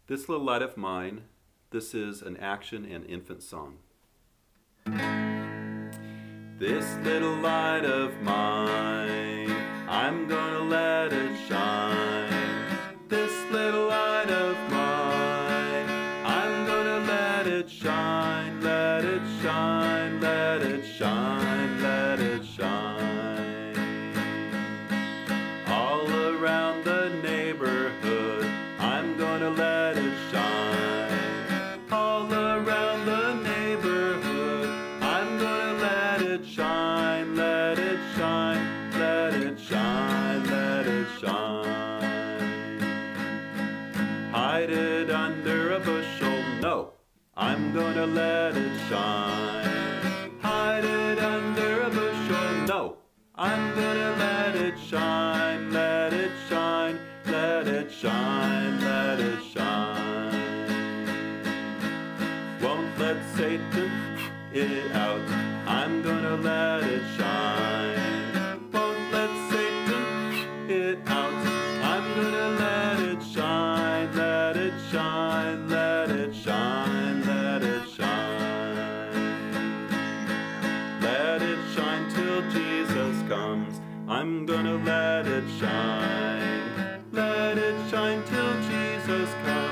This Little Light of Mine, this is an action and infant song. This little light of mine, I'm gonna let it shine. This little light of mine, I'm gonna let it shine, let it shine, let it shine, let it shine. All around the neighborhood, I'm gonna let it shine. All around the neighborhood, I'm gonna let it shine, let it shine, let it shine, let it shine. Hide it under a bushel, no, I'm gonna let it shine. Hide it under a bushel, no, I'm gonna let it shine, let it shine, let it shine, let it shine. Won't let Satan it out, I'm gonna let it shine. Won't let Satan it out, I'm gonna let it shine, let it shine, let it shine, let it shine. Let it shine till Jesus comes, I'm gonna let it shine. Let it shine till Jesus comes.